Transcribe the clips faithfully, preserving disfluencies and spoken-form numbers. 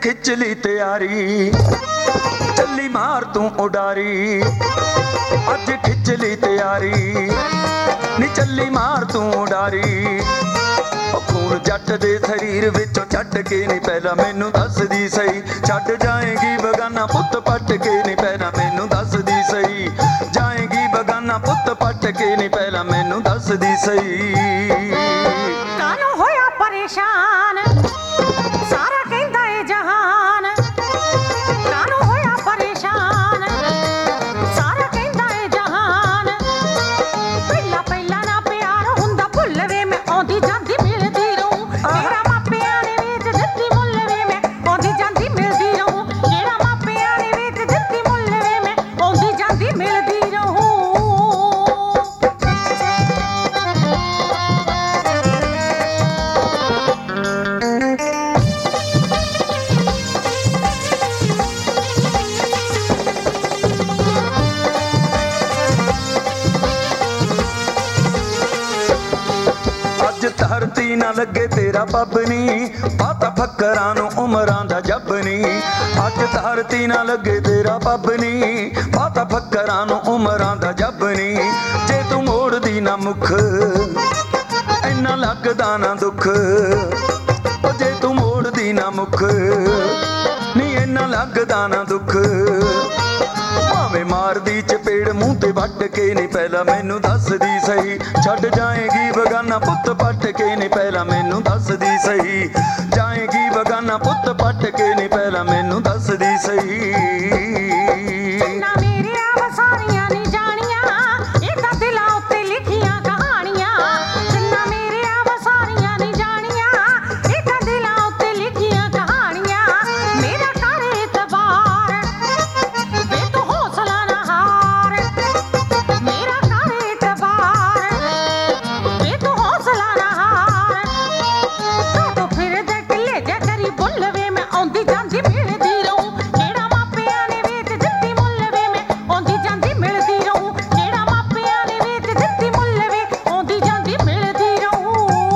खिच ली तैयारी चली मार तू उडारी अज खिच ली तैयारी नी चली मार तू उडारी खून जट दे शरीर विचों छड्ड के नी पहला मैनू दस दी सही छड्ड जाएगी बगाना पुत पट के नी पहला मैनू दस दी सही जाएगी बगाना पुत पट के नी पहला मैनू दस दी सही कानू होया परेशान सारा कहंदा ए जहान कानू होया परेशान सारा कहंदा ए जहान पहला पहला ना प्यार हुंदा भुल वे मैं आंदी जांदी मिलदी रहूं तेरा मापियां ने वेच दित्ती मुल वे मैं आंदी जांदी मिलदी रहूं तेरा मापियां ने वेच दित्ती मुल वे मैं आंदी जांदी मिलदी रहूं धरती ना लगे तेरा पब नी पाता फकरां नूं उमरां दा जब नी अज धरती ना लगे तेरा पब नी पाता फकरां नूं उमरां दा जब नी जे तू मोड़ दी ना मुख इन्ना लगदा ना दुख ओ जे तू मोड़ दी ना मुख नी इन्ना लगदा ना दुख भावें मार दी चपेड़ मूंह ते वट के नी पहला मैनू दस दी सही छड्ड जाएगी बगाना पुत पट के नी पहला मैनू दस दी सही जाएगी बगाना पुत पट के नी पहला मैनू दस दी सही ना मेरे आ सारियां नी जानियां ए तां दिलां उत्ते लिखियां कहानियां जिन्ना मेरे आ सारियां नी जानियां ए तां दिलां उत्ते लिखियां कहानियां मेरा कर एतबार वे तू हौसला ना हार मेरा कर एतबार वे तू हौसला ना हार तो तो फिर दे ढिले जे करी बुल वे मैं आंदी जांदी मिलदी रहूं केड़ा मापियां ने वेच दित्ती मुल वे मैं आंदी जांदी मिलदी रहूं केड़ा मापियां ने वेच दित्ती मुल वे आंदी जांदी मिलदी रहूं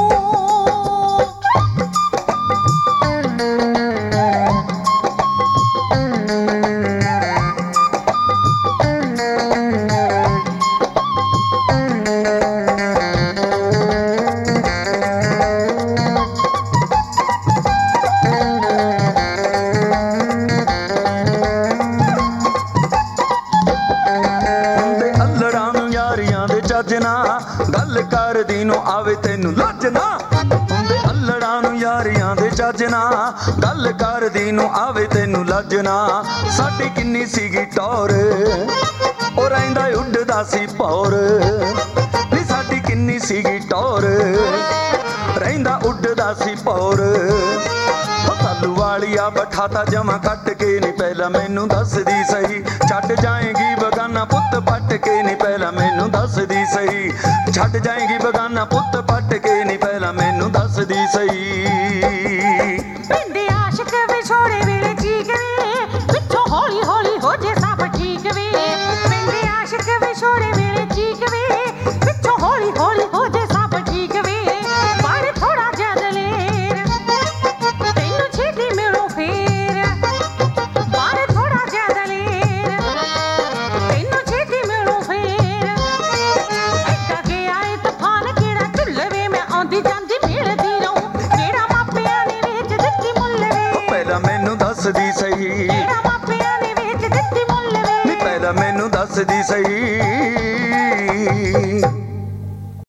ਹੁੰਦੇ ਅੱਲੜਾਂ ਨੂੰ ਯਾਰੀਆਂ ਦੇ ਚੱਜ ਨਾ ਗੱਲ ਕਰਦੀ ਨੂੰ ਆਵੇ ਤੈਨੂੰ ਲੱਜ ਨਾ ਹੁੰਦੇ ਅੱਲੜਾਂ ਨੂੰ ਯਾਰੀਆਂ ਦੇ ਚੱਜ ਨਾ ਗੱਲ ਕਰਦੀ ਨੂੰ ਆਵੇ ਤੈਨੂੰ ਲੱਜ ਨਾ ਸਾਡੀ ਕਿੰਨੀ ਸੀਗੀ ਟੌਰ ਉਹ ਰਹਿੰਦਾ ਉੱਡਦਾ ਸੀ ਭੌਰ ਨੀ ਸਾਡੀ ਕਿੰਨੀ ਸੀਗੀ ਟੌਰ ਰਹਿੰਦਾ ਉੱਡਦਾ ਸੀ ਭੌਰ तालू वालिया बठाता जमा कट के नी पहला मैनू दस दी सही छड्ड जाएगी बगाना पुत पट के नी पहला मैनू दस दी सही छड्ड जाएगी बगाना पुत पट के नी पहला मैनू दस दी सही पिंडे आशिक विछोड़े वेले चीक वे पिछों हौली हौली हो जे सब ठीक वे पिंडे आशिक विछोड़े वेले चीक वे पिछों हौली हौली हो जे सब ठीक वे पर थोड़ा जिहा दलेर तैनू छेती मिलो फेर पर थोड़ा जिहा दलेर तैनू छेती मिलो फेर ऐडा गया ए तूफान केड़ा झुल वे मैं आंदी जांदी मिलदी रहूं केड़ा मापियां ने वेच दित्ती मुल वे पहला मैनू दस दी सही केड़ा मापियां ने वेच दित्ती मुल वे नी पहला मैनू दस दी सही।